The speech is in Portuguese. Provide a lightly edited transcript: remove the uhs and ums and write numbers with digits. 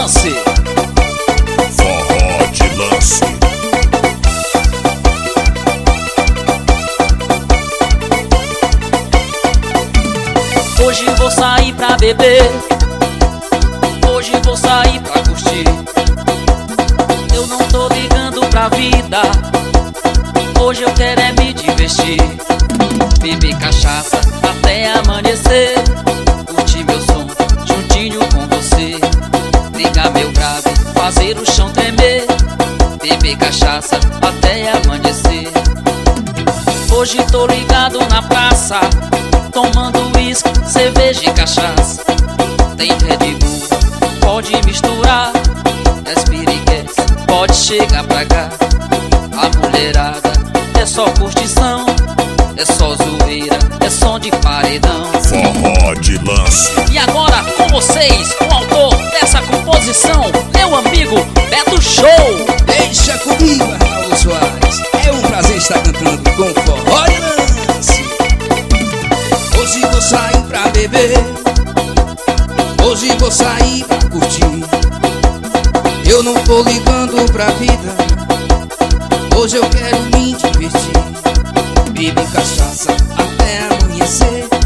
lance. Forró de lance. Hoje vou sair pra beber, hoje vou sair pra curtir. Eu não tô ligando pra vida, hoje eu quero é me divertir. Beber cachaça até amanhecer, curtir meu som juntinho com você. Ligar meu grave, fazer o chão tremer. Beber cachaça até amanhecer. Hoje tô ligado na praça, tomando uísque, cerveja e cachaça. Tem Red Bull, pode misturar. Espiriquez, pode chegar pra cá. A mulherada é só curtição, é só zoeira, é som de paredão. Forró de lance. E agora com vocês, o autor dessa composição, meu amigo Beto Show. Deixa comigo, Arnaldo Soares. É um prazer estar cantando com Forró de lance. Hoje vou sair pra beber, hoje vou sair pra curtir. Eu não tô ligando pra vida, hoje eu quero me divertir. Beber cachaça até amanhecer,